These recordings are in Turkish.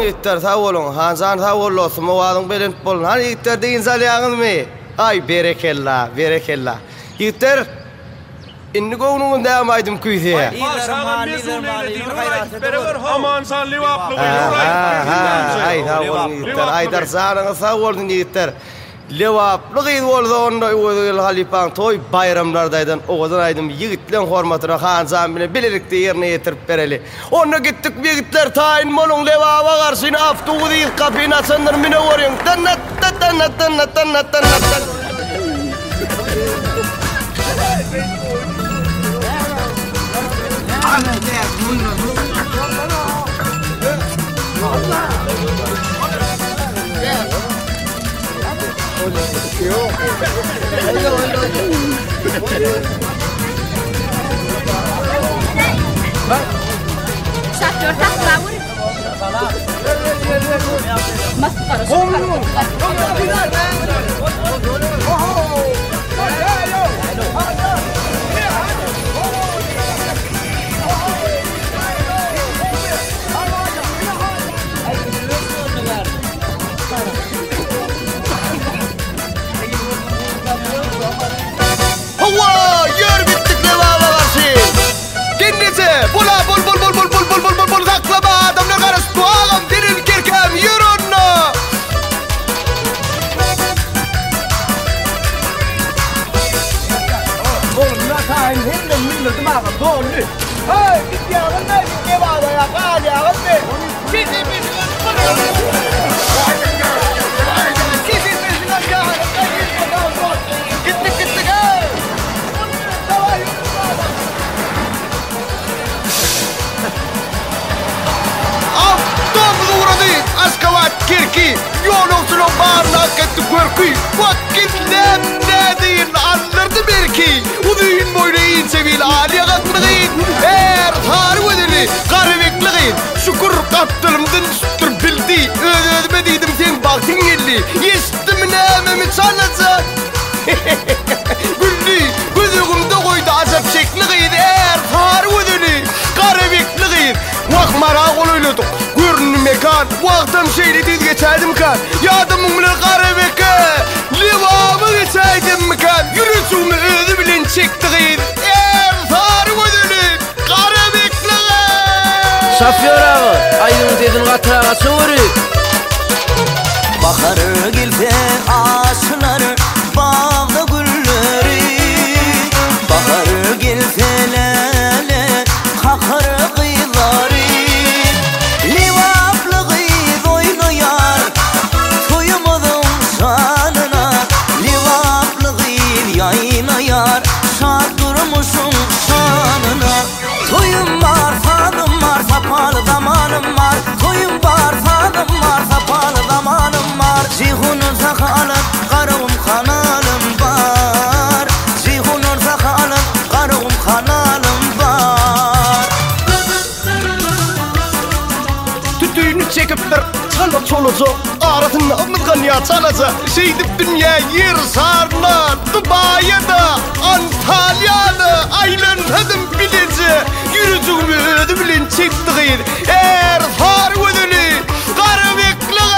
yiğitler sağ olun. Hansan sağ olsun. Muvadım belin bolun. Hani yiğitler deyin salyanız mı? Ay berekella, berekella. Yiğitler inni goğunun devam aydım küyse. Aman san livaplı Ay sağ olun yiğitler. Aydar sağlığınız sağ olun yiğitler. Levaplı gıydı oldu onda uğuduyul halipan toy bayramlardaydan oğudan aydım yiğitlen hormatına Hansan bile bilirikte yerine yetirip bereli. Onda gittik yiğitler tayin molun levapa karşına aftuğu değil kapıyı açanlar mine orayın. Tannat tannat tannat tannat tannat. Şaktör takla vur. Maskarı şaktör. Allah yer bittik levapa karşı. Kendisi bula bul bul bul bul bul bul bul bul bul saklama adamla karıştı ağam derin kirkem yürün. Oğlum nakayın hem de milletim ağam doğru. Hey git yağın da git nevada ya kal yağın be. Sizin gittik gittik hey. Domuz uğradı Askavat kirki yolumsunun bağırına gitti körkü. Vakit ne deyin anlardı belki. Uduyun boyuna in sevil aliye katmıdayın. Eğer tarih edili karıvekliğin. Şükür kaptırımdın süttür bildi. Ödeme dedim sen baktın geldi. Yestim ne ememi çalacak. Güldü gözümde koydu azap şekliğin. Eğer tarih edili karıvekliğin. Vak mara koluyladık. Görünü mekan. Vaktam şeyle diz geçerdim kan. Yadımın bile karıveke. Livamı geçerdim mekan. Yürüsümü özü bilen çektiğin. Eğer tarih edili karıvekliğin. Şafyor ağa, aydın dedin katırağa soğuru. Baharı gelse ağaçları, bağda gülleri. Baharı gelse lele, kakar kıyıları. Livaplı kıyız oynayar, toyumuzun şanına. Livaplı kıyız yayınayar, şart durmuşun şanına. Toyum var, sadım var, sapalı zamanım var. Toyum var, sadım var, sapalı zamanım var. Cihunur sakalım, karım kanalım var. Cihunur sakalım, karım kanalım var. Tütüğünü çekip bir çalı çoluzu arasında amızgan ya çalası şeydip dünya yer sarna Dubai'da Antalya'da aylanladım bilece yürüdüğümü ödü bilen çektiğin eğer tarih ödülü karıvekliğe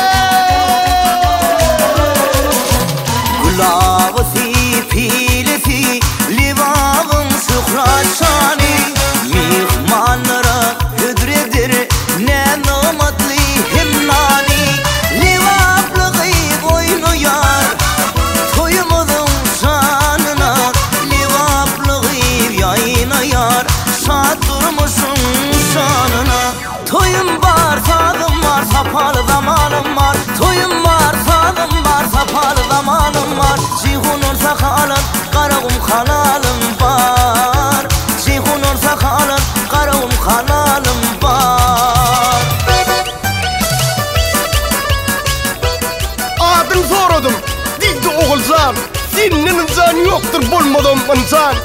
Gulavı pilesi, livağın sıhraşani. Mihmanlara hüdredir ne namatli hem nani. Livaplı kıyık oynayar, toyumuzun şanına. Livaplı kıyık yayınayar, şad durmuşun şanına. Toyum var, sadım var, sapalı zamanım var. Toyum var, sadım var, sapalı zamanım var. Cihunur sakalın, karağım kanalım var. Cihunur sakalın, karağım kanalım var. adın sordum dildi oğulcan senin insan yoktur bulmadım insan